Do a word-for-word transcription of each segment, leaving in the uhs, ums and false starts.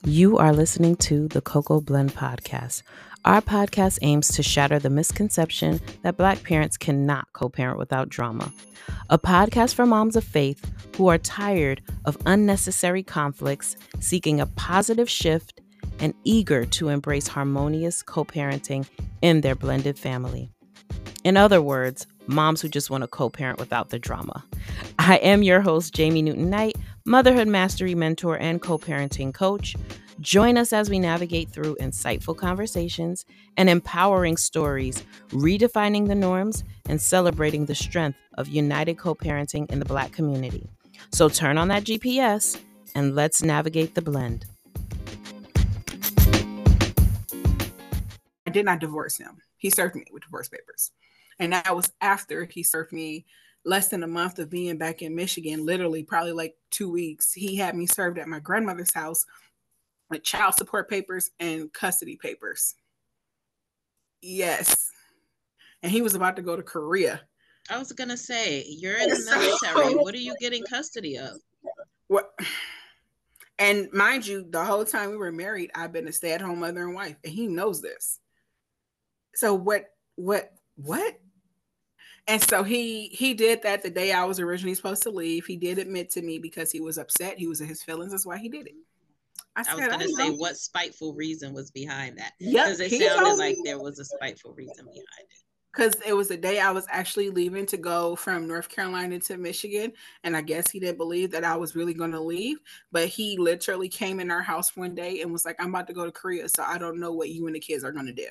You are listening to the Cocoa Blend Podcast. Our podcast aims to shatter the misconception that Black parents cannot co-parent without drama. A podcast for moms of faith who are tired of unnecessary conflicts, seeking a positive shift, and eager to embrace harmonious co-parenting in their blended family. In other words, moms who just want to co-parent without the drama. I am your host, Jamie Newton-Knight, motherhood mastery mentor and co-parenting coach. Join us as we navigate through insightful conversations and empowering stories, redefining the norms and celebrating the strength of united co-parenting in the Black community. So turn on that G P S and let's navigate the blend. I did not divorce him. He served me with divorce papers. And that was after he served me less than a month of being back in Michigan, literally probably like two weeks. He had me served at my grandmother's house with child support papers and custody papers. Yes. And he was about to go to Korea. I was going to say, you're in the military. What are you getting custody of? What? And mind you, the whole time we were married, I've been a stay-at-home mother and wife, and he knows this. So what, what, what? And so he he did that the day I was originally supposed to leave. He did admit to me because he was upset. He was in his feelings. That's why he did it. I, I was going to say, what spiteful reason was behind that? Yeah, because it sounded like there was a spiteful reason behind it. Because it was the day I was actually leaving to go from North Carolina to Michigan. And I guess he didn't believe that I was really going to leave. But he literally came in our house one day and was like, I'm about to go to Korea, so I don't know what you and the kids are going to do.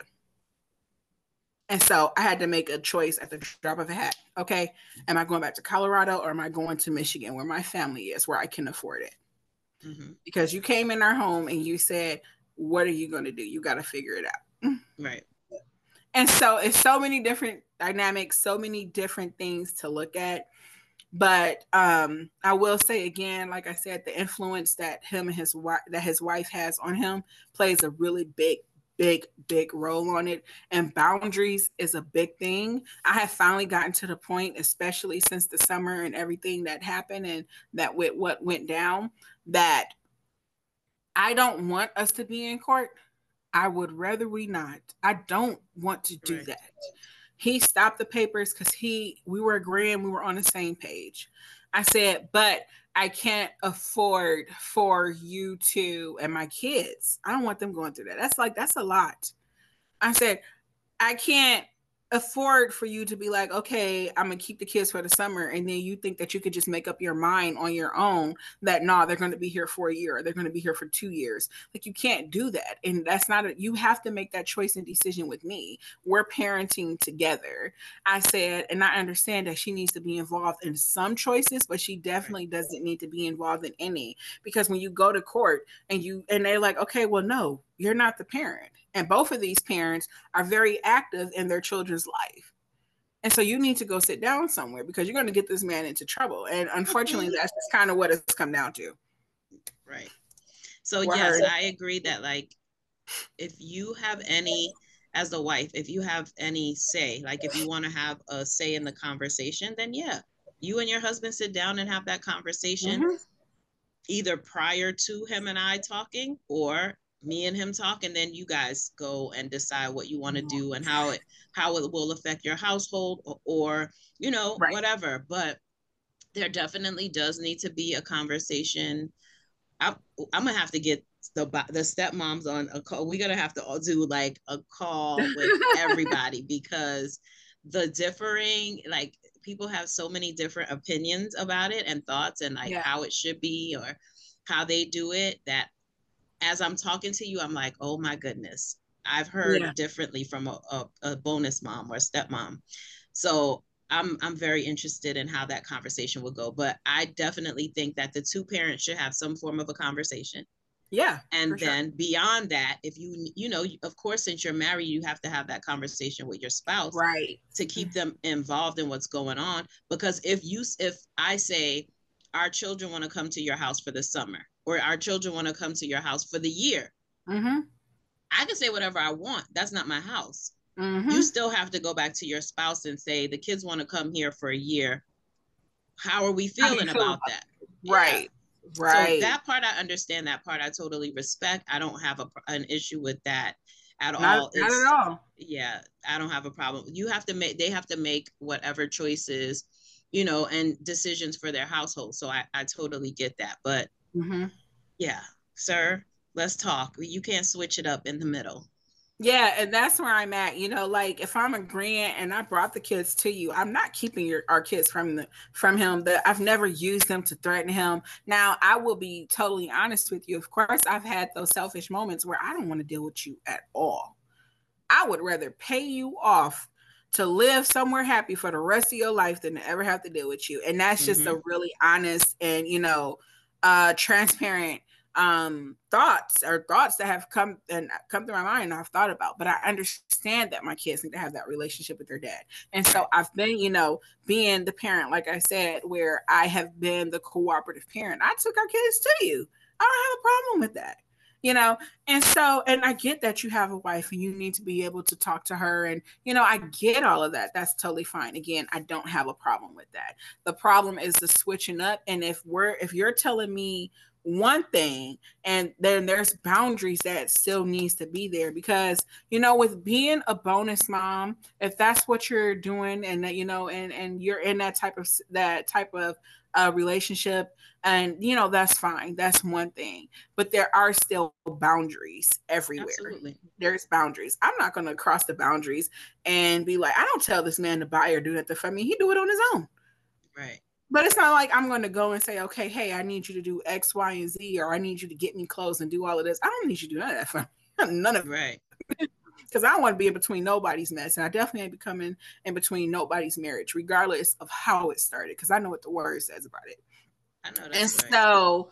And so I had to make a choice at the drop of a hat. Okay, am I going back to Colorado or am I going to Michigan where my family is, where I can afford it? Mm-hmm. Because you came in our home and you said, what are you going to do? You got to figure it out. Right. And so it's so many different dynamics, so many different things to look at. But um, I will say again, like I said, the influence that him and his wife, that his wife has on him plays a really big, big, big role on it. And boundaries is a big thing. I have finally gotten to the point, especially since the summer and everything that happened and that with what went down, that I don't want us to be in court. I would rather we not. I don't want to do right. that. He stopped the papers because he, we were agreeing, we were on the same page. I said, but I can't afford for you to, and my kids, I don't want them going through that. That's like, that's a lot. I said, I can't afford for you to be like, okay, I'm going to keep the kids for the summer. And then you think that you could just make up your mind on your own that, no, they're going to be here for a year. Or they're going to be here for two years. Like, you can't do that. And that's not, a, you have to make that choice and decision with me. We're parenting together. I said, and I understand that she needs to be involved in some choices, but she definitely doesn't need to be involved in any, because when you go to court and you, and they're like, okay, well, no, you're not the parent. And both of these parents are very active in their children's life. And so you need to go sit down somewhere because you're going to get this man into trouble. And unfortunately, that's just kind of what it's come down to. Right. So, We're yes, heard. I agree that, like, if you have any, as a wife, if you have any say, like if you want to have a say in the conversation, then yeah, you and your husband sit down and have that conversation, mm-hmm. either prior to him and I talking or me and him talk, and then you guys go and decide what you want to do and how it how it will affect your household or, or you know, right. whatever. But there definitely does need to be a conversation. I, I'm gonna have to get the the stepmoms on a call. We're gonna have to all do like a call with everybody because the differing, like, people have so many different opinions about it and thoughts and like yeah. how it should be or how they do it, that as I'm talking to you, I'm like, oh my goodness, I've heard yeah. differently from a, a, a bonus mom or a stepmom. So I'm I'm very interested in how that conversation will go. But I definitely think that the two parents should have some form of a conversation. Yeah. And then sure. beyond that, if you, you know, of course, since you're married, you have to have that conversation with your spouse. Right. To keep them involved in what's going on. Because if you, if I say, our children want to come to your house for the summer, or our children want to come to your house for the year, mm-hmm. I can say whatever I want. That's not my house. Mm-hmm. You still have to go back to your spouse and say, the kids want to come here for a year. How are we feeling feel about about that? Right. Right. So that part, I understand. That part I totally respect. I don't have a, an issue with that at Not, all. not at It's, all. yeah, I don't have a problem. You have to make, they have to make whatever choices, you know, and decisions for their household. So I, I totally get that. But Mm-hmm. yeah, sir, let's talk. You can't switch it up in the middle. Yeah, and that's where I'm at. You know, like if I'm agreeing and I brought the kids to you, I'm not keeping your our kids from the from him. That I've never used them to threaten him. Now, I will be totally honest with you. Of course, I've had those selfish moments where I don't want to deal with you at all. I would rather pay you off to live somewhere happy for the rest of your life than to ever have to deal with you. And that's just Mm-hmm. a really honest and, you know, uh transparent um thoughts or thoughts that have come and come through my mind and I've thought about. But I understand that my kids need to have that relationship with their dad. And so Right. I've been, you know, being the parent, like I said, where I have been the cooperative parent. I took our kids to you. I don't have a problem with that. You know, and so, and I get that you have a wife and you need to be able to talk to her. And, you know, I get all of that. That's totally fine. Again, I don't have a problem with that. The problem is the switching up. And if we're, if you're telling me one thing and then there's boundaries that still needs to be there, because, you know, with being a bonus mom, if that's what you're doing and that, you know, and, and you're in that type of, that type of uh, relationship, and, you know, that's fine. That's one thing. But there are still boundaries everywhere. Absolutely. There's boundaries. I'm not going to cross the boundaries and be like, I don't tell this man to buy or do nothing for me. He do it on his own. Right. But it's not like I'm going to go and say, okay, hey, I need you to do X, Y, and Z, or I need you to get me clothes and do all of this. I don't need you to do none of that for me. None of it. Right. Because I don't want to be in between nobody's mess. And I definitely ain't becoming in between nobody's marriage, regardless of how it started, because I know what the word says about it. I know And that's right. so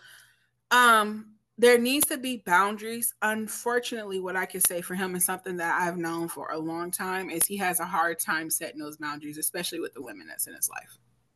um there needs to be boundaries. Unfortunately, what I can say for him is something that I've known for a long time is he has a hard time setting those boundaries, especially with the women that's in his life.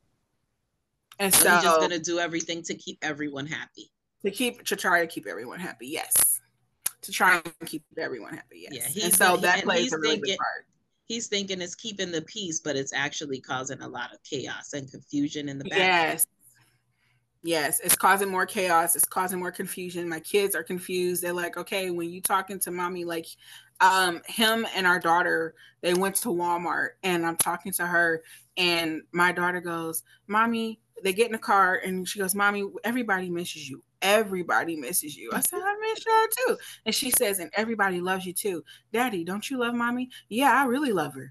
And So so he's just gonna do everything to keep everyone happy. to keep to try to keep everyone happy, yes. To try and keep everyone happy, yes. Yeah, he's and so gonna, that and plays he's a really thinking big part. he's thinking it's keeping the peace, but it's actually causing a lot of chaos and confusion in the back. Yes. Yes, it's causing more chaos. It's causing more confusion. My kids are confused. They're like, okay, when you talking to mommy, like um him and our daughter, they went to Walmart and I'm talking to her and my daughter goes, mommy, they get in the car and she goes, mommy, everybody misses you. Everybody misses you. I said, I miss y'all too. And she says, and everybody loves you too. Daddy, don't you love mommy? Yeah, I really love her.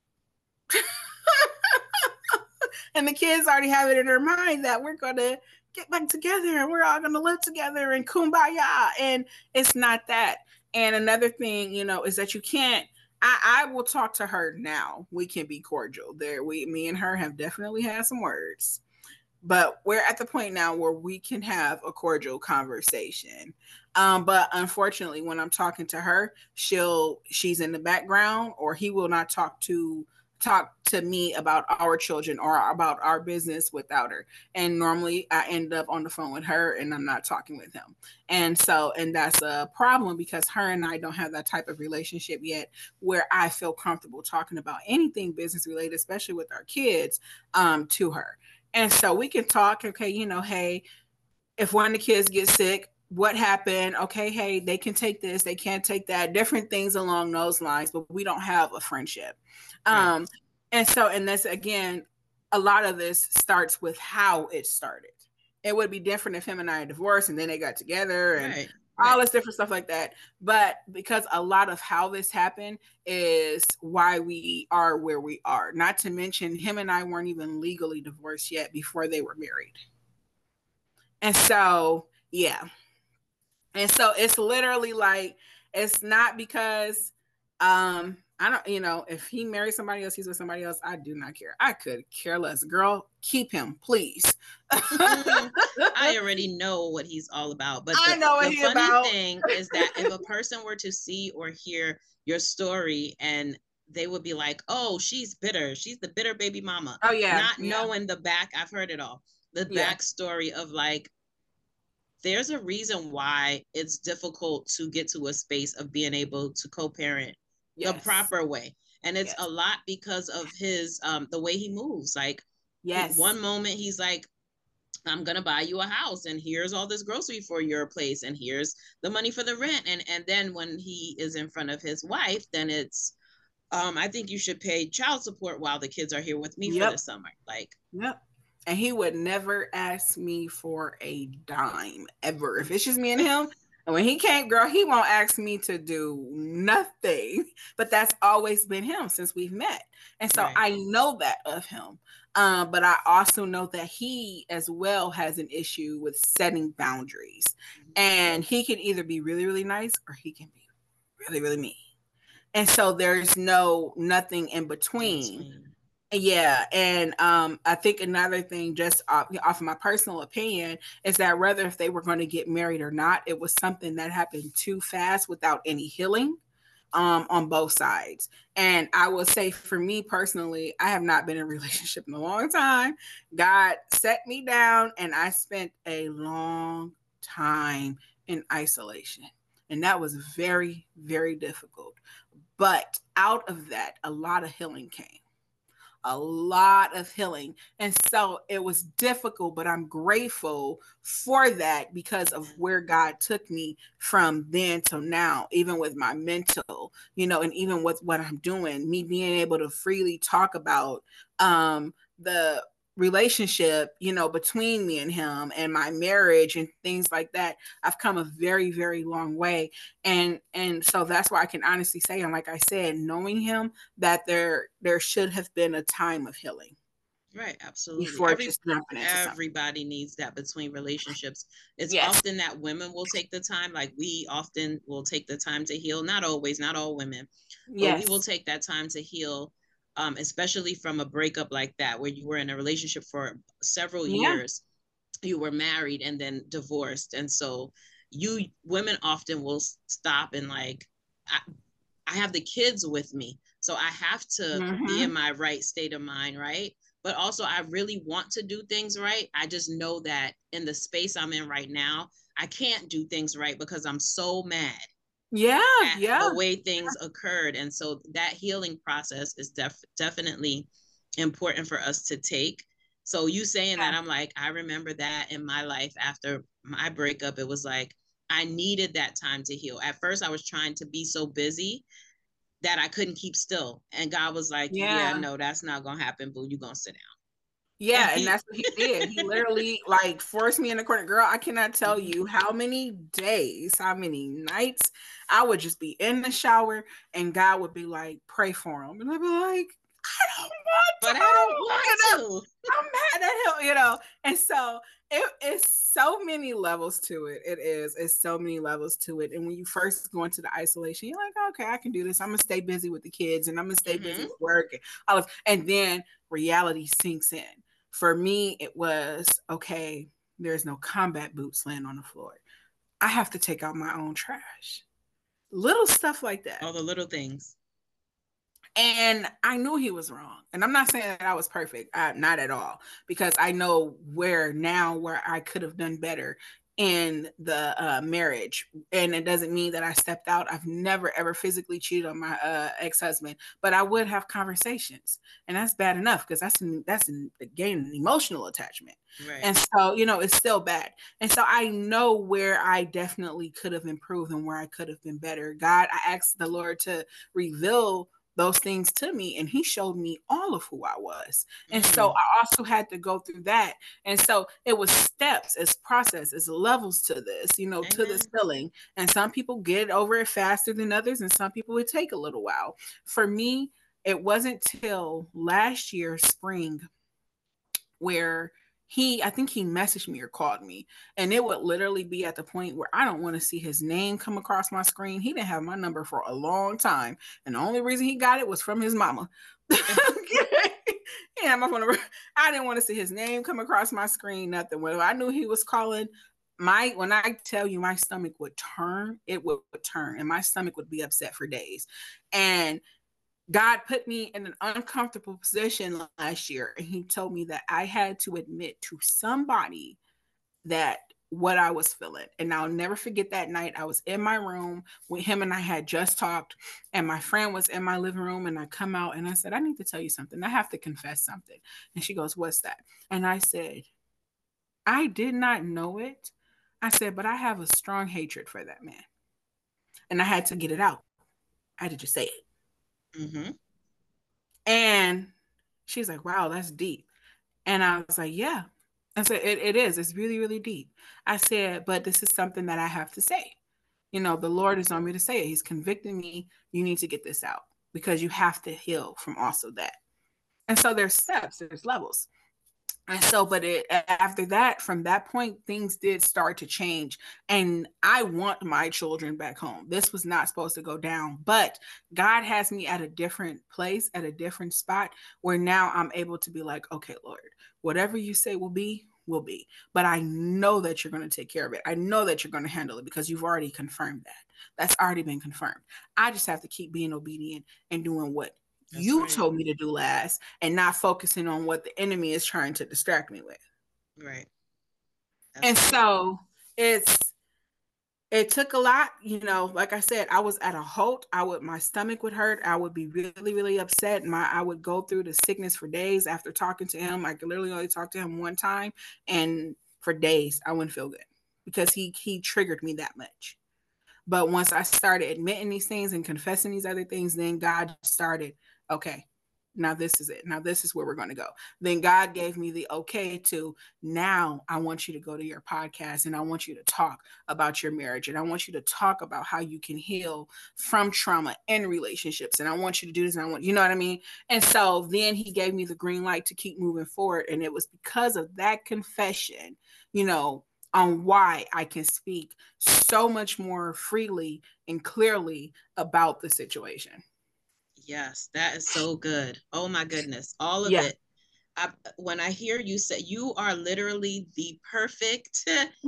And the kids already have it in their mind that we're going to get back together and we're all going to live together and kumbaya. And it's not that. And another thing, you know, is that you can't, I, I will talk to her now. We can be cordial. There, we, me and her have definitely had some words, but we're at the point now where we can have a cordial conversation. Um, but unfortunately, when I'm talking to her, she'll, she's in the background or he will not talk to talk to me about our children or about our business without her. And normally I end up on the phone with her and I'm not talking with him. And so, and that's a problem because her and I don't have that type of relationship yet where I feel comfortable talking about anything business related, especially with our kids, um, to her. And so we can talk, okay, you know, hey, if one of the kids gets sick, what happened? Okay, hey, they can take this, they can't take that, different things along those lines, but we don't have a friendship. Right. Um, and so, and this again, a lot of this starts with how it started. It would be different if him and I are divorced and then they got together and Right. all Right. this different stuff like that. But because a lot of how this happened is why we are where we are. Not to mention, him and I weren't even legally divorced yet before they were married. And so, yeah. And so it's literally like, it's not because um I don't, you know, if he marries somebody else, he's with somebody else, I do not care. I could care less. Girl, keep him, please. I already know what he's all about. But I the, know what the he funny about. thing is that if a person were to see or hear your story and they would be like, oh, she's bitter. She's the bitter baby mama. Oh, yeah. Not yeah. knowing the back, I've heard it all. The Yeah. backstory of like, there's a reason why it's difficult to get to a space of being able to co-parent Yes. the proper way. And it's Yes. a lot because of his, um, the way he moves. Like, Yes. one moment he's like, I'm gonna buy you a house, and here's all this grocery for your place, and here's the money for the rent. And and then when he is in front of his wife, then it's um, I think you should pay child support while the kids are here with me for the Yep. summer. Like, Yep. And he would never ask me for a dime ever. If it's just me and him, and when he came, girl, he won't ask me to do nothing. But that's always been him since we've met. And so right. I know that of him. Um, but I also know that he as well has an issue with setting boundaries. And he can either be really, really nice or he can be really, really mean. And so there's no nothing in In between. between. Yeah, and um, I think another thing, just off, off of my personal opinion, is that whether if they were going to get married or not, it was something that happened too fast without any healing um, on both sides. And I will say, for me personally, I have not been in a relationship in a long time. God set me down, and I spent a long time in isolation, and that was very, very difficult. But out of that, a lot of healing came, a lot of healing. And so it was difficult, but I'm grateful for that because of where God took me from then till now, even with my mental, you know, and even with what I'm doing, me being able to freely talk about um, the relationship, you know, between me and him and my marriage and things like that. I've come a very, very long way. And and so that's why I can honestly say, and like I said, knowing him, that there there should have been a time of healing Right, absolutely. before Every just jumping into something. everybody needs that between relationships. It's Yes. often that women will take the time, like we often will take the time to heal. Not always, not all women, but we will Yes. take that time to heal, um, especially from a breakup like that, where you were in a relationship for several Yeah. years, you were married and then divorced. And so you women often will stop and like, I, I have the kids with me, so I have to be in Mm-hmm. my right state of mind, right? But also, I really want to do things right. I just know that in the space I'm in right now, I can't do things right because I'm so mad Yeah. at Yeah. the way things occurred. And so that healing process is def- definitely important for us to take. So you saying that, I'm like, I remember that in my life after my breakup, it was like I needed that time to heal. At first, I was trying to be so busy that I couldn't keep still. And God was like, yeah, Yeah. no, that's not going to happen, boo. You're going to sit down. And Yeah, and he, that's what he did. He literally like forced me in the corner. Girl, I cannot tell mm-hmm. you how many days, how many nights I would just be in the shower and God would be like, pray for him. And I'd be like, I don't want But I don't to, want you know, to. I'm mad at him, you know. And so it, it's so many levels to it. It is. It's so many levels to it. And when you first go into the isolation, you're like, okay, I can do this. I'm gonna stay busy with the kids and I'm gonna stay busy Mm-hmm. with work and all of, and then reality sinks in. For me, it was okay, there's no combat boots laying on the floor. I have to take out my own trash. Little stuff like that. All the little things. And I knew he was wrong. And I'm not saying that I was perfect, uh, not at all, because I know where now where I could have done better in the uh, marriage. And it doesn't mean that I stepped out. I've never ever physically cheated on my uh, ex-husband, but I would have conversations, and that's bad enough because that's an, that's an, again an emotional attachment. Right. And so, you know, it's still bad. And so I know where I definitely could have improved and where I could have been better. God, I asked the Lord to reveal those things to me, and he showed me all of who I was. And Mm. so I also had to go through that. And so it was steps, it's process, it's levels to this, you know, Amen. to this healing. And some people get over it faster than others, and some people it take a little while. For me, it wasn't till last year spring where he, I think he messaged me or called me, and it would literally be at the point where I don't want to see his name come across my screen. He didn't have my number for a long time, and the only reason he got it was from his mama. Yeah, my phone number. I didn't want to see his name come across my screen, nothing. When I knew he was calling, my when I tell you my stomach would turn, it would, would turn, and my stomach would be upset for days. And God put me in an uncomfortable position last year, and he told me that I had to admit to somebody that what I was feeling. And I'll never forget that night. I was in my room with him, and I had just talked, and my friend was in my living room, and I come out and I said, I need to tell you something. I have to confess something. And she goes, what's that? And I said, I did not know it. I said, but I have a strong hatred for that man. And I had to get it out. I had to just say it. Mm-hmm. And she's like, wow, that's deep. And I was like, yeah. I said, it, it is. It's really, really deep. I said, but this is something that I have to say. You know, the Lord is on me to say it. He's convicting me. You need to get this out because you have to heal from also that. And so there's steps, there's levels. And so, but it, after that, from that point, things did start to change. And I want my children back home. This was not supposed to go down, but God has me at a different place, at a different spot where now I'm able to be like, okay, Lord, whatever you say will be, will be. But I know that you're going to take care of it. I know that you're going to handle it because you've already confirmed that. That's already been confirmed. I just have to keep being obedient and doing what That's you right. told me to do last and not focusing on what the enemy is trying to distract me with. Right. That's and right. so it's, it took a lot, you know, like I said, I was at a halt. I would, my stomach would hurt. I would be really, really upset. My, I would go through the sickness for days after talking to him. I could literally only talk to him one time. And for days, I wouldn't feel good because he, he triggered me that much. But once I started admitting these things and confessing these other things, then God started, okay, now this is it. Now this is where we're going to go. Then God gave me the okay to, now I want you to go to your podcast and I want you to talk about your marriage. And I want you to talk about how you can heal from trauma and relationships. And I want you to do this. And I want, you know what I mean? And so then he gave me the green light to keep moving forward. And it was because of that confession, you know, on why I can speak so much more freely and clearly about the situation. Yes, that is so good. Oh my goodness. All of yeah. it. I, when I hear you say, you are literally the perfect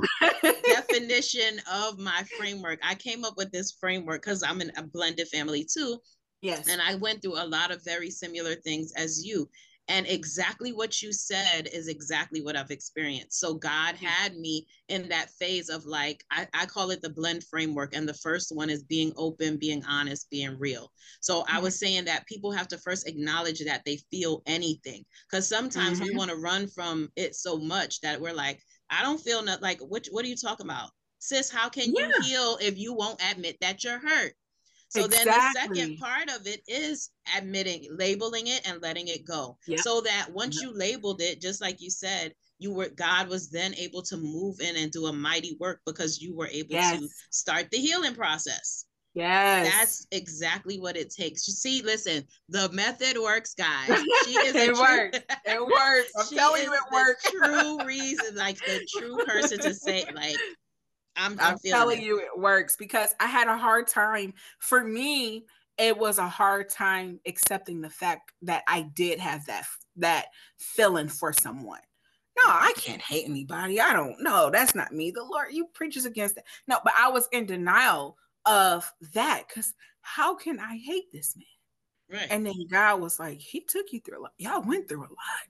definition of my framework. I came up with this framework because I'm in a blended family too. Yes. And I went through a lot of very similar things as you. And exactly what you said is exactly what I've experienced. So God had me in that phase of like, I, I call it the blend framework. And the first one is being open, being honest, being real. So mm-hmm. I was saying that people have to first acknowledge that they feel anything. Because sometimes mm-hmm. we want to run from it so much that we're like, I don't feel not like, what, what are you talking about? Sis, how can yeah. you heal if you won't admit that you're hurt? So exactly. then the second part of it is admitting, labeling it and letting it go. Yep. So that once yep. you labeled it, just like you said, you were, God was then able to move in and do a mighty work because you were able yes. to start the healing process. Yes. That's exactly what it takes. You see, listen, the method works, guys. She is it a true, works. It works. I'm telling you it works. True reason, like the true person to say, like, I'm, I'm, I'm telling it. you it works because I had a hard time. For me, it was a hard time accepting the fact that I did have that, that feeling for someone. No, I can't hate anybody. I don't know. That's not me. The Lord, you preaches against that. No, but I was in denial of that because how can I hate this man? Right. And then God was like, he took you through a lot. Y'all went through a lot.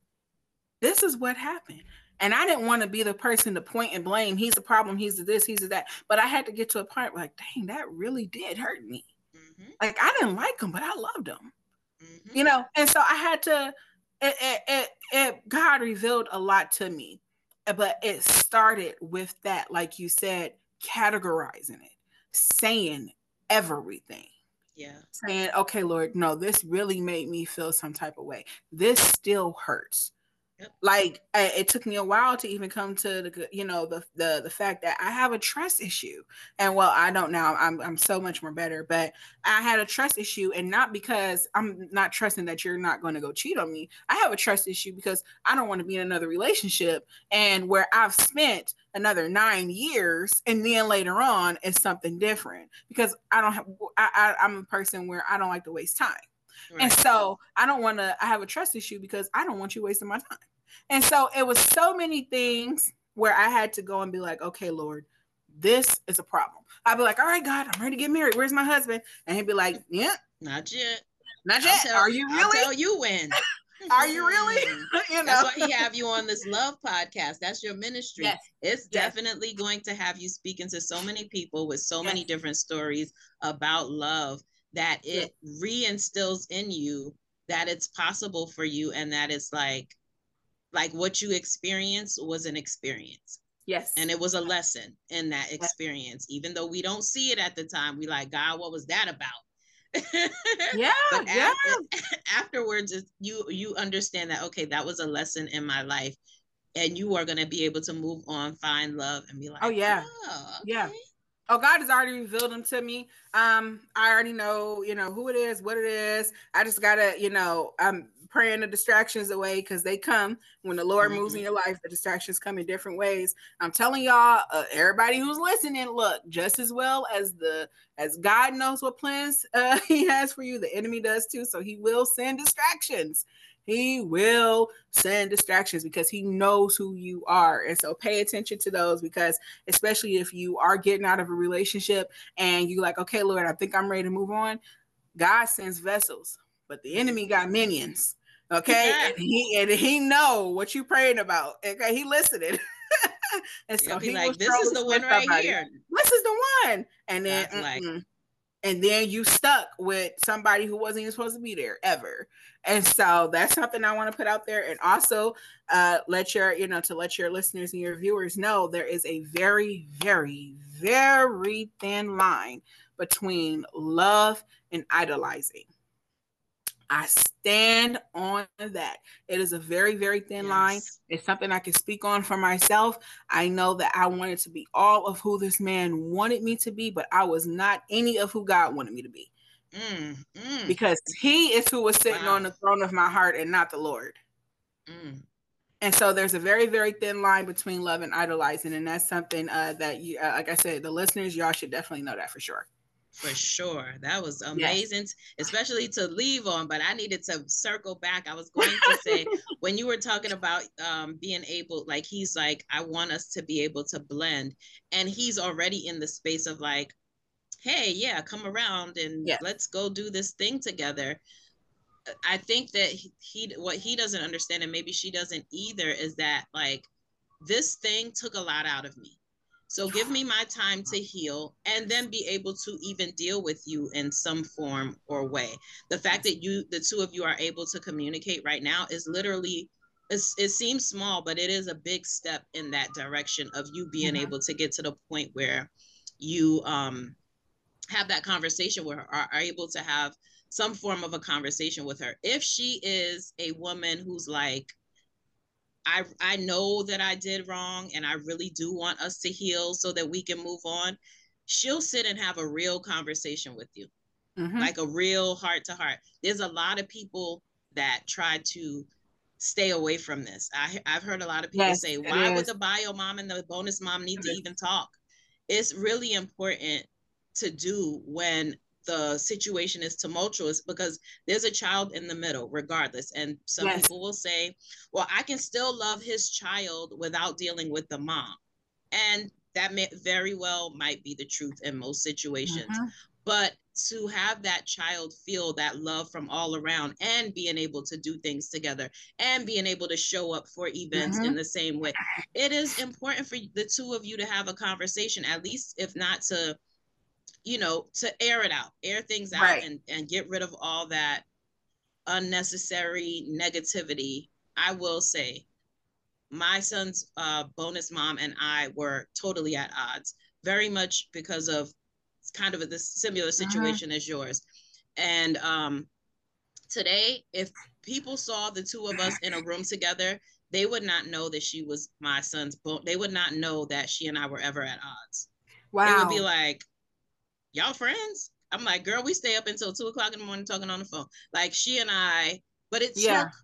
This is what happened. And I didn't want to be the person to point and blame. He's the problem. He's the this, he's the that. But I had to get to a point where like, dang, that really did hurt me. Mm-hmm. Like, I didn't like him, but I loved him. Mm-hmm. You know? And so I had to, it, it, it, it, God revealed a lot to me. But it started with that, like you said, categorizing it, saying everything. Yeah. Saying, okay, Lord, no, this really made me feel some type of way. This still hurts. Yep. Like it took me a while to even come to the, you know, the, the, the fact that I have a trust issue. And well, I don't now, I'm, I'm so much more better, but I had a trust issue, and not because I'm not trusting that you're not going to go cheat on me. I have a trust issue because I don't want to be in another relationship and where I've spent another nine years and then later on is something different because I don't have, I, I, I'm a person where I don't like to waste time. Right. And so I don't want to, I have a trust issue because I don't want you wasting my time. And so it was so many things where I had to go and be like, okay, Lord, this is a problem. I'd be like, all right, God, I'm ready to get married. Where's my husband? And he'd be like, yeah. Not yet. Not yet. Tell, Are you really? I'll tell you when. Are you really? You know? That's why he have you on this love podcast. That's your ministry. Yes. It's yes. definitely going to have you speaking to so many people with so yes. many different stories about love, that it yes. reinstills in you that it's possible for you, and that it's like, like what you experienced was an experience. Yes. And it was a lesson in that experience. Even though we don't see it at the time, we like, God, what was that about? Yeah. But yeah. after, afterwards, you you understand that, okay, that was a lesson in my life. And you are going to be able to move on, find love, and be like, oh, yeah. Oh, okay. Yeah. Oh, God has already revealed them to me. Um, I already know, you know, who it is, what it is. I just gotta, you know, I'm praying the distractions away because they come when the Lord mm-hmm. moves in your life. The distractions come in different ways. I'm telling y'all, uh, everybody who's listening, look, just as well as the as God knows what plans uh, He has for you, the enemy does too. So He will send distractions. He will send distractions because He knows who you are. And so pay attention to those, because especially if you are getting out of a relationship and you're like, okay, Lord, I think I'm ready to move on. God sends vessels, but the enemy got minions. Okay. Yeah. And he and he know what you praying about. Okay. He listening. And so he like, this is the one right somebody. Here. This is the one. And then like, and then you stuck with somebody who wasn't even supposed to be there ever. And so that's something I want to put out there. And also uh, let your, you know, to let your listeners and your viewers know there is a very, very, very thin line between love and idolizing. I stand on that. It is a very, very thin yes. line. It's something I can speak on for myself. I know that I wanted to be all of who this man wanted me to be, but I was not any of who God wanted me to be. Mm, mm. Because He is who was sitting wow. on the throne of my heart and not the Lord. Mm. And so there's a very, very thin line between love and idolizing. And that's something uh, that, you, uh, like I said, the listeners, y'all should definitely know that for sure. For sure. That was amazing, yes. especially to leave on, but I needed to circle back. I was going to say, when you were talking about um, being able, like, he's like, I want us to be able to blend. And he's already in the space of like, hey, yeah, come around and yes. let's go do this thing together. I think that he, he, what he doesn't understand, and maybe she doesn't either, is that like, this thing took a lot out of me. So give me my time to heal and then be able to even deal with you in some form or way. The fact that you, the two of you are able to communicate right now is literally, it's, it seems small, but it is a big step in that direction of you being mm-hmm. able to get to the point where you um, have that conversation with her, are, are able to have some form of a conversation with her. If she is a woman who's like, I, I know that I did wrong and I really do want us to heal so that we can move on, she'll sit and have a real conversation with you, mm-hmm. like a real heart to heart. There's a lot of people that try to stay away from this. I, I've heard a lot of people yes, say, why would the bio mom and the bonus mom need to even talk? It's really important to do when the situation is tumultuous, because there's a child in the middle regardless. And some yes. people will say, well, I can still love his child without dealing with the mom. And that may very well might be the truth in most situations. Mm-hmm. But to have that child feel that love from all around and being able to do things together and being able to show up for events mm-hmm. in the same way, it is important for the two of you to have a conversation, at least if not to, you know, to air it out, air things out right. and, and get rid of all that unnecessary negativity. I will say my son's uh, bonus mom and I were totally at odds, very much because of kind of a this similar situation uh-huh. as yours. And um, today, if people saw the two of us in a room together, they would not know that she was my son's bon- they would not know that she and I were ever at odds. Wow. It would be like, y'all friends? I'm like, girl, we stay up until two o'clock in the morning talking on the phone. Like she and I, but it yeah. took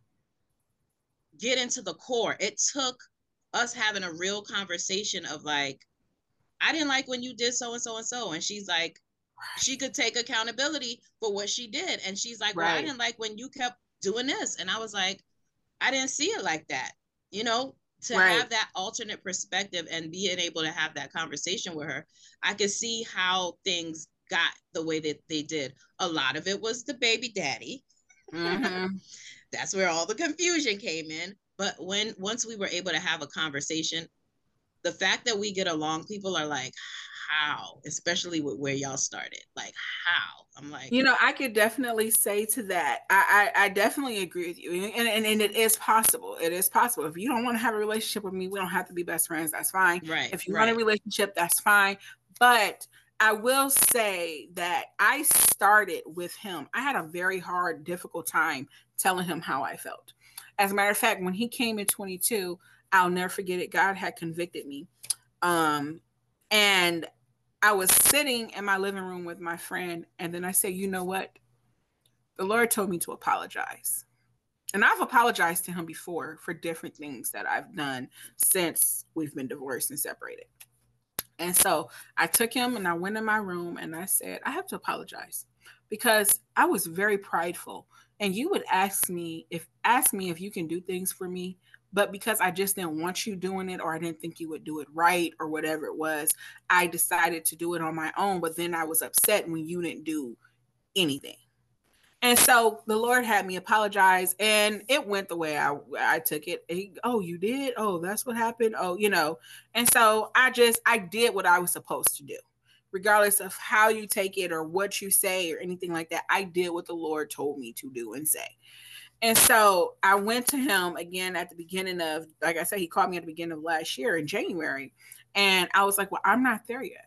get into the core. It took us having a real conversation of like, I didn't like when you did so and so and so. And she's like, she could take accountability for what she did. And she's like, well, right. I didn't like when you kept doing this. And I was like, I didn't see it like that. You know, to right. have that alternate perspective and being able to have that conversation with her, I could see how things got the way that they did. A lot of it was the baby daddy. Mm-hmm. That's where all the confusion came in. But when once we were able to have a conversation, the fact that we get along, people are like, how, especially with where y'all started. Like, how? I'm like, you know, I could definitely say to that. I, I, I definitely agree with you. And, and, and it is possible. It is possible. If you don't want to have a relationship with me, we don't have to be best friends. That's fine. right, If you right. want a relationship, that's fine. But I will say that I started with him. I had a very hard, difficult time telling him how I felt. As a matter of fact, when he came in twenty-two, I'll never forget it. God had convicted me. Um, and I was sitting in my living room with my friend, and then I said, you know what? The Lord told me to apologize. And I've apologized to him before for different things that I've done since we've been divorced and separated. And so I took him and I went in my room and I said, I have to apologize because I was very prideful. And you would ask me if ask me if you can do things for me, but because I just didn't want you doing it or I didn't think you would do it right or whatever it was, I decided to do it on my own. But then I was upset when you didn't do anything. And so the Lord had me apologize, and it went the way I I took it. He, oh, you did? Oh, that's what happened. Oh, you know. And so I just I did what I was supposed to do, regardless of how you take it or what you say or anything like that. I did what the Lord told me to do and say. And so I went to him again at the beginning of, like I said, he called me at the beginning of last year in January, and I was like, well, I'm not there yet.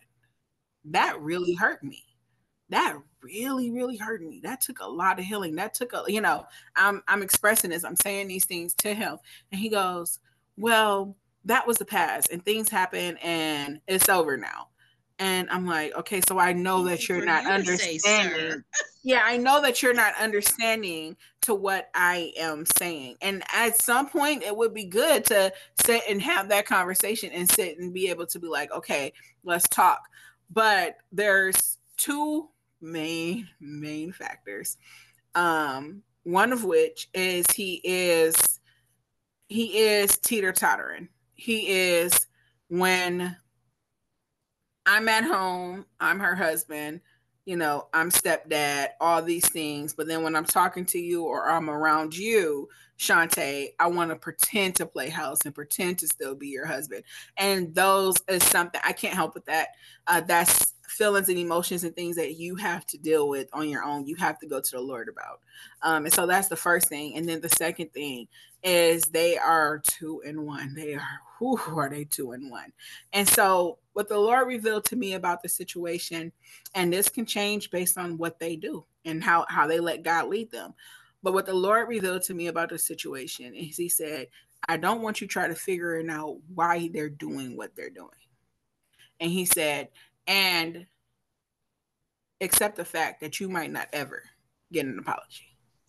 That really hurt me. That really, really hurt me. That took a lot of healing. That took a, you know, I'm I'm expressing this. I'm saying these things to him. And he goes, well, that was the past and things happen and it's over now. And I'm like, okay, so I know Easy that you're for not you to say, understanding. sir. Yeah, I know that you're not understanding to what I am saying. And at some point, it would be good to sit and have that conversation and sit and be able to be like, okay, let's talk. But there's two main main factors. Um, one of which is he is he is teeter tottering. He is when I'm at home, I'm her husband, you know, I'm stepdad, all these things. But then when I'm talking to you or I'm around you, Shantae, I want to pretend to play house and pretend to still be your husband. And those is something I can't help with that. Uh, that's feelings and emotions and things that you have to deal with on your own. You have to go to the Lord about. Um, and so that's the first thing. And then the second thing is they are two in one. They are, who are they two in one? And so what the Lord revealed to me about the situation, and this can change based on what they do and how, how they let God lead them. But what the Lord revealed to me about the situation is he said, I don't want you to try to figure out why they're doing what they're doing. And he said, and accept the fact that you might not ever get an apology.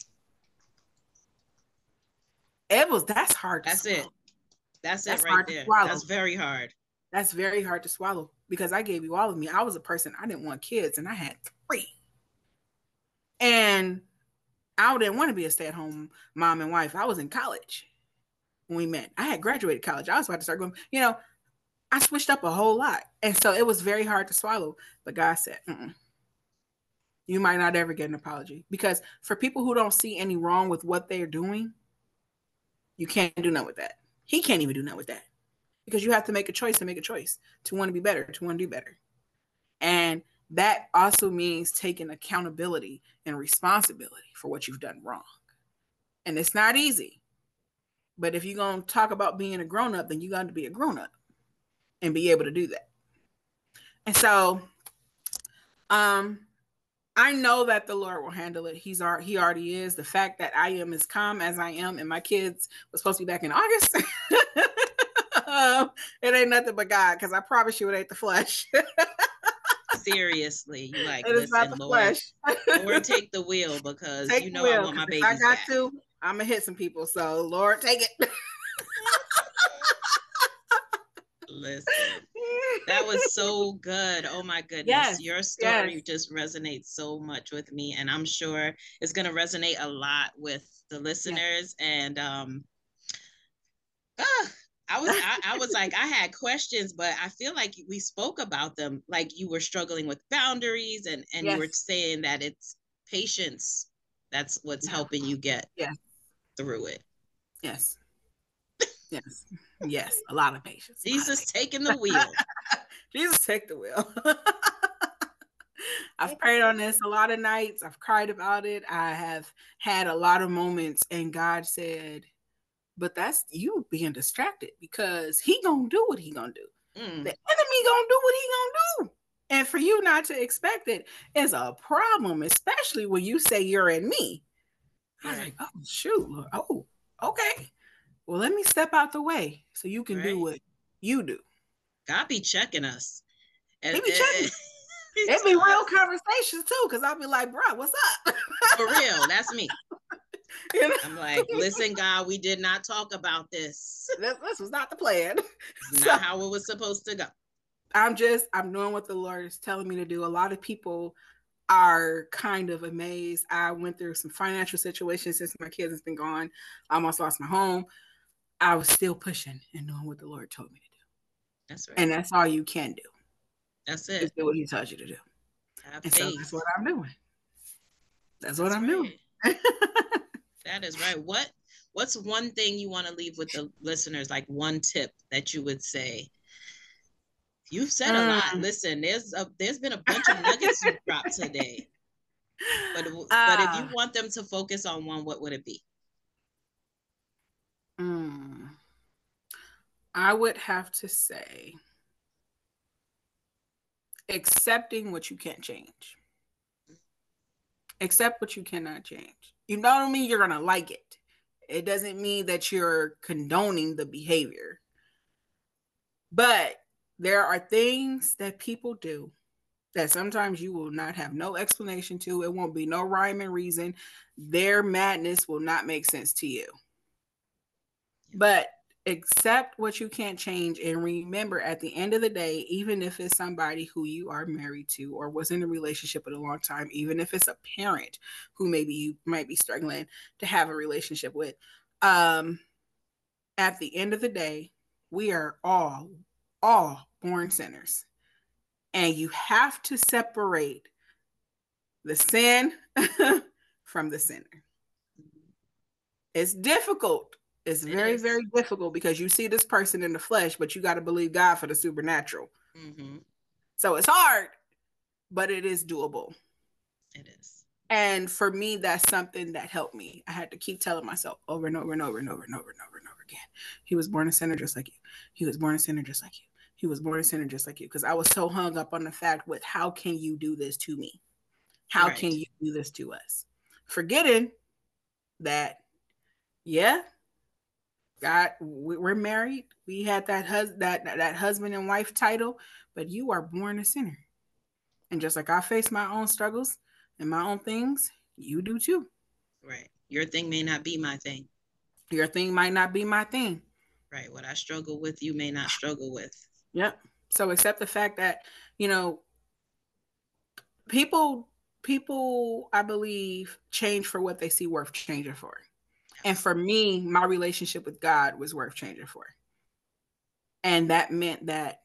It was, that's hard to That's swallow. it. That's, that's it right there. That's very hard. That's very hard to swallow because I gave you all of me. I was a person, I didn't want kids and I had three. And I didn't want to be a stay-at-home mom and wife. I was in college when we met. I had graduated college. I was about to start going, you know, I switched up a whole lot. And so it was very hard to swallow. But God said, mm-mm. You might not ever get an apology. Because for people who don't see any wrong with what they're doing, you can't do nothing with that. He can't even do nothing with that. Because you have to make a choice to make a choice, to want to be better, to want to do better. And that also means taking accountability and responsibility for what you've done wrong. And it's not easy. But if you're going to talk about being a grown-up, then you got to be a grown-up and be able to do that. And so um, I know that the Lord will handle it. He's already, he already is. The fact that I am as calm as I am and my kids were supposed to be back in August. um, it ain't nothing but God, because I promise you it ain't the flesh. Seriously, you like, it is listen, not the Lord, flesh. Lord, take the wheel because take you know wheel, I want my babies I got back. to, I'm going to hit some people. So, Lord, take it. Listen, that was so good. Oh my goodness. Yes, your story yes. just resonates so much with me, and I'm sure it's going to resonate a lot with the listeners. Yes. And um uh, I was I, I was like, I had questions, but I feel like we spoke about them. Like you were struggling with boundaries, and and yes. you were saying that it's patience that's what's yeah. helping you get yeah. through it. Yes. Yes. Yes. A lot of patience. Jesus of taking the wheel. Jesus, take the wheel. I've prayed on this a lot of nights. I've cried about it. I have had a lot of moments, and God said, but that's you being distracted because he gonna do what he gonna do. Mm. The enemy gonna do what he gonna do. And for you not to expect it is a problem, especially when you say you're in me. I was right. like, oh, shoot. Lord. Oh, okay. Well, let me step out the way so you can right. do what you do. God be checking us. He be checking. It'd be real conversations too, because I'll be like, bro, what's up? For real, that's me. You know? I'm like, listen, God, we did not talk about this. This, this was not the plan. Not so, how it was supposed to go. I'm just, I'm doing what the Lord is telling me to do. A lot of people are kind of amazed. I went through some financial situations since my kids has been gone. I almost lost my home. I was still pushing and doing what the Lord told me to do. That's right. And that's all you can do. That's it. Just do what he tells you to do. Have and faith. So that's what I'm doing. That's, that's what I'm right. doing. That is right. What What's one thing you want to leave with the listeners? Like one tip that you would say? You've said a lot. Um, Listen, there's a, there's been a bunch of nuggets you dropped today. But uh, but if you want them to focus on one, what would it be? Um, I would have to say accepting what you can't change. Accept what you cannot change. You don't mean you're gonna like it. It doesn't mean that you're condoning the behavior. But there are things that people do that sometimes you will not have no explanation to. It won't be no rhyme and reason. Their madness will not make sense to you. But accept what you can't change, and remember, at the end of the day, even if it's somebody who you are married to or was in a relationship for a long time, even if it's a parent who maybe you might be struggling to have a relationship with, um, at the end of the day, we are all, all born sinners. And you have to separate the sin from the sinner. It's difficult. It's very, it very difficult because you see this person in the flesh, but you got to believe God for the supernatural. Mm-hmm. So it's hard, but it is doable. It is. And for me, that's something that helped me. I had to keep telling myself over and over and over and over and over and over and over again. He was born a sinner just like you. He was born a sinner just like you. He was born a sinner just like you. Because I was so hung up on the fact with how can you do this to me? How right. can you do this to us? Forgetting that, yeah, God, we're married. We had that, hus- that, that husband and wife title, but you are born a sinner. And just like I face my own struggles and my own things, you do too. Right. Your thing may not be my thing. Your thing might not be my thing. Right. What I struggle with, you may not struggle with. Yep. So accept the fact that, you know, people, people, I believe, change for what they see worth changing for. And for me, my relationship with God was worth changing for. And that meant that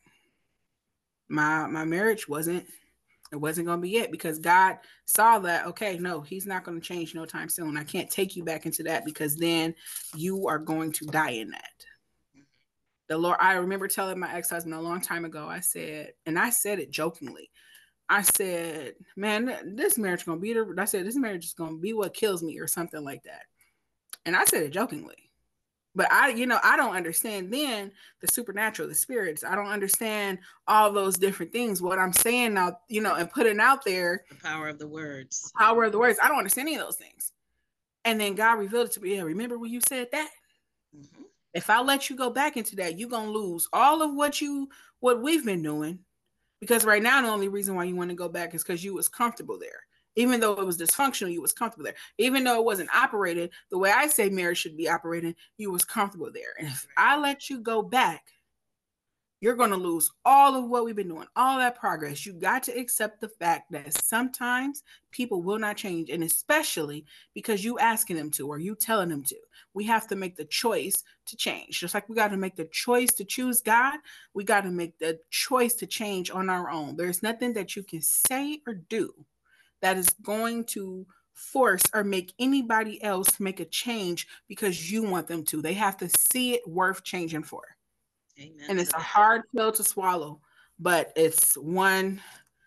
my my marriage wasn't, it wasn't going to be it, because God saw that, okay, no, he's not going to change no time soon. I can't take you back into that because then you are going to die in that. The Lord, I remember telling my ex-husband a long time ago, I said, and I said it jokingly, I said, man, this marriage is going to be, the, I said, this marriage is going to be what kills me or something like that. And I said it jokingly, but I, you know, I don't understand then the supernatural, the spirits. I don't understand all those different things. What I'm saying now, you know, and putting out there, the power of the words, the power of the words. I don't understand any of those things. And then God revealed it to me. Yeah, remember when you said that? Mm-hmm. If I let you go back into that, you're going to lose all of what you, what we've been doing. Because right now, the only reason why you want to go back is because you was comfortable there. Even though it was dysfunctional, you was comfortable there. Even though it wasn't operated the way I say marriage should be operating, you was comfortable there. And if I let you go back, you're going to lose all of what we've been doing, all that progress. You got to accept the fact that sometimes people will not change, and especially because you asking them to or you telling them to. We have to make the choice to change. Just like we got to make the choice to choose God, we got to make the choice to change on our own. There's nothing that you can say or do that is going to force or make anybody else make a change because you want them to. They have to see it worth changing for. Amen. And it's a hard pill to swallow, but it's one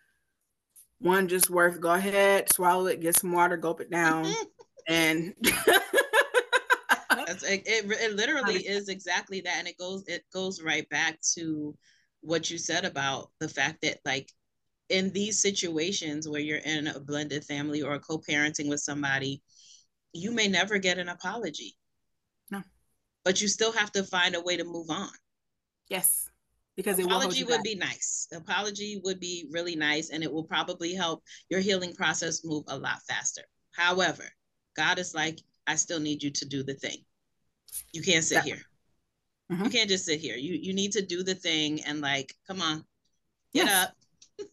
one just worth. Go ahead, swallow it, get some water, gulp it down, and That's, it, it, it literally is exactly that. And it goes, it goes right back to what you said about the fact that, like, in these situations where you're in a blended family or co-parenting with somebody, you may never get an apology. No. But you still have to find a way to move on. Yes. Because apology it will would be nice. Apology would be really nice, and it will probably help your healing process move a lot faster. However, God is like, I still need you to do the thing. You can't sit yeah. here. Mm-hmm. You can't just sit here. You you need to do the thing and, like, come on, get yes. up.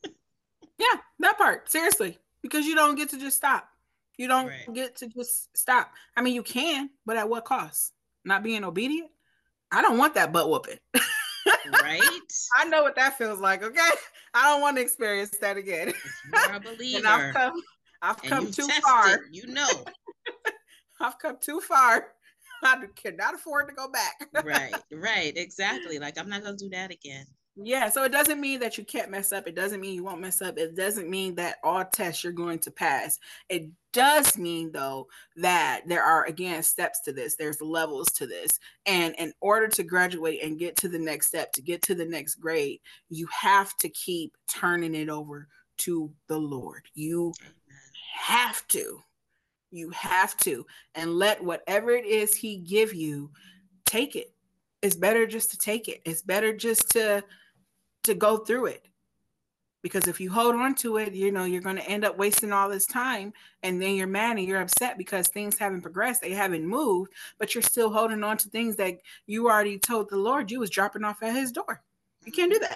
Yeah, that part. Seriously. Because you don't get to just stop. You don't right. get to just stop. I mean, you can, but at what cost? Not being obedient? I don't want that butt whooping. Right? I know what that feels like, okay? I don't want to experience that again. If you're a believer. And I've come, I've come too tested, far. You know. I've come too far. I cannot afford to go back. Right, right, exactly. Like, I'm not going to do that again. Yeah, so it doesn't mean that you can't mess up. It doesn't mean you won't mess up. It doesn't mean that all tests you're going to pass. It does mean, though, that there are, again, steps to this. There's levels to this. And in order to graduate and get to the next step, to get to the next grade, you have to keep turning it over to the Lord. You have to. You have to. And let whatever it is he give you, take it. It's better just to take it. It's better just to to go through it. Because if you hold on to it, you know, you're going to end up wasting all this time, and then you're mad and you're upset because things haven't progressed. They haven't moved, but you're still holding on to things that you already told the Lord you was dropping off at his door. You can't do that.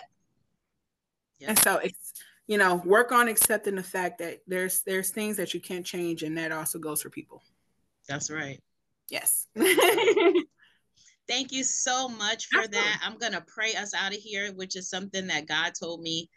Yep. And so it's, you know, work on accepting the fact that there's there's things that you can't change, and that also goes for people. That's right. Yes. Thank you so much for Absolutely. that. I'm going to pray us out of here, which is something that God told me,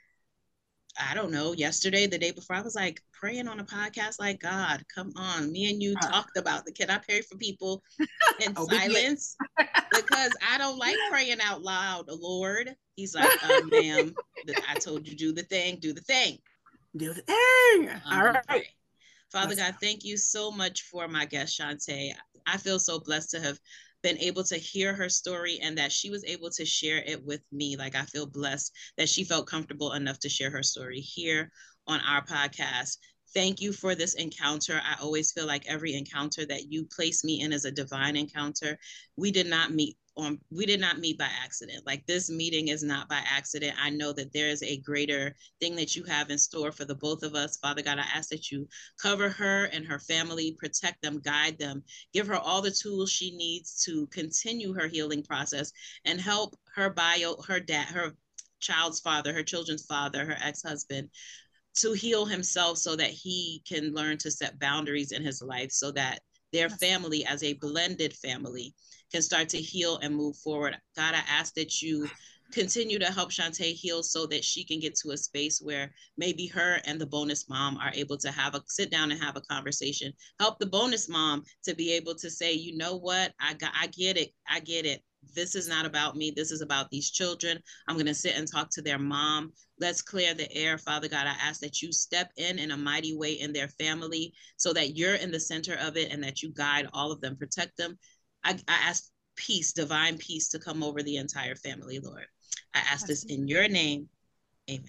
I don't know, yesterday, the day before. I was like, praying on a podcast, like, God, come on. Me and you uh, talked about the, can I pray for people in silence? Because I don't like praying out loud, Lord. He's like, uh, ma'am, I told you, do the thing, do the thing. Do the thing. Um, All right. Pray. Father That's God, thank you so much for my guest, Shantae. I feel so blessed to have been able to hear her story, and that she was able to share it with me. Like, I feel blessed that she felt comfortable enough to share her story here on our podcast. Thank you for this encounter. I always feel like every encounter that you place me in is a divine encounter. We did not meet on, we did not meet by accident. Like, this meeting is not by accident. I know that there is a greater thing that you have in store for the both of us. Father God, I ask that you cover her and her family, protect them, guide them, give her all the tools she needs to continue her healing process, and help her bio, her dad, her child's father, her children's father, her ex-husband, to heal himself so that he can learn to set boundaries in his life, so that their family, as a blended family, can start to heal and move forward. God, I ask that you continue to help Shantae heal so that she can get to a space where maybe her and the bonus mom are able to have a sit down and have a conversation. Help the bonus mom to be able to say, you know what, I got, I get it. I get it. This is not about me. This is about these children. I'm going to sit and talk to their mom. Let's clear the air. Father God, I ask that you step in in a mighty way in their family, so that you're in the center of it and that you guide all of them, protect them. I, I ask peace, divine peace, to come over the entire family, Lord. I ask this in your name. Amen.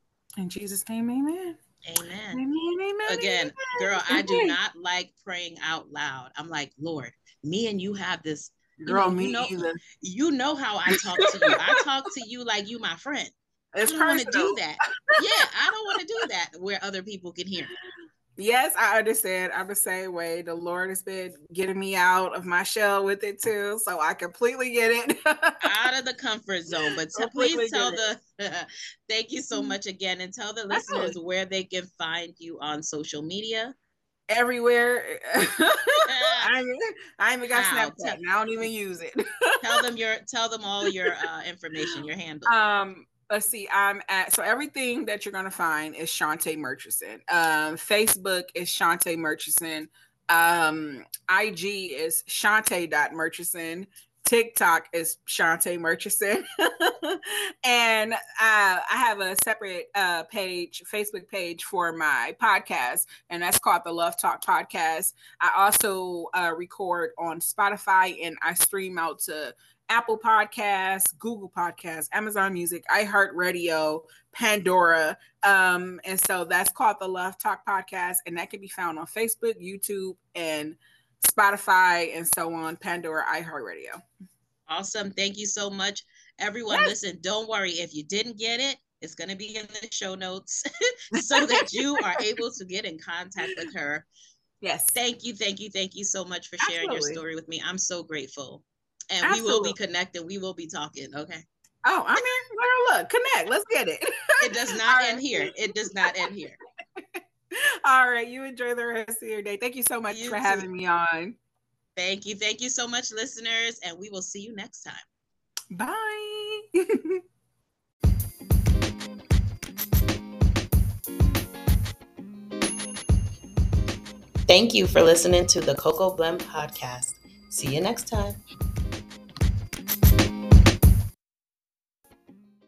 In Jesus' name, amen. Amen. Amen, amen. Again, amen. girl, I do not like praying out loud. I'm like, Lord, me and you have this. Girl, you know, me you know, either. You know how I talk to you. I talk to you like you my friend. It's I don't want to do that. Yeah, I don't want to do that where other people can hear me. Yes, I understand. I'm the same way. The Lord has been getting me out of my shell with it too, so I completely get it. Out of the comfort zone. But to please tell the thank you so much again, and tell the listeners Absolutely. where they can find you on social media. Everywhere. I ain't, I ain't even got How? Snapchat. Tell, and I don't even use it. tell them your tell them all your uh, information, your handle. Um Let's see. I'm at so everything that you're gonna find is Shantae Murchison. Um, Facebook is Shantae Murchison. Um, I G is Shantae.Murchison. TikTok is Shantae Murchison. And uh, I have a separate uh, page, Facebook page for my podcast, and that's called the Love Talk Podcast. I also uh, record on Spotify, and I stream out to Apple Podcasts, Google Podcasts, Amazon Music, iHeartRadio, Pandora. Um, and so that's called the Love Talk Podcast, and that can be found on Facebook, YouTube, and Spotify, and so on, Pandora, iHeartRadio. Awesome. Thank you so much. Everyone, yes. Listen, don't worry. If you didn't get it, it's going to be in the show notes so that you are able to get in contact with her. Yes. Thank you. Thank you. Thank you so much for sharing Absolutely. Your story with me. I'm so grateful. And Absolutely. We will be connected. We will be talking. Okay. Oh, I mean, well, look, connect. Let's get it. It does not end here. It does not end here. All right. You enjoy the rest of your day. Thank you so much you for too. having me on. Thank you. Thank you so much, listeners. And we will see you next time. Bye. Thank you for listening to the Cocoa Blend Podcast. See you next time.